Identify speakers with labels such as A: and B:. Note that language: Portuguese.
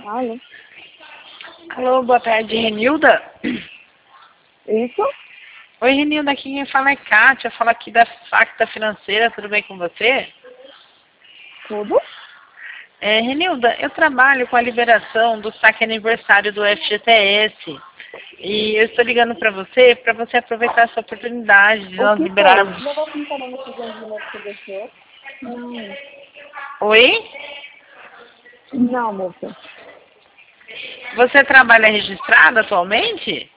A: Alô?
B: Alô, boa tarde, Renilda?
A: Isso?
B: Oi, Renilda, aqui quem fala é Kátia, fala aqui da Facta Financeira, tudo bem com você?
A: Tudo?
B: Renilda, eu trabalho com a liberação do saque aniversário do FGTS e eu estou ligando para você aproveitar essa oportunidade de
A: O
B: nós
A: que
B: liberarmos.
A: foi? Não vou pintar no feijão de novo que você deixou? Não.
B: Oi?
A: Não, moça.
B: Você trabalha registrada atualmente?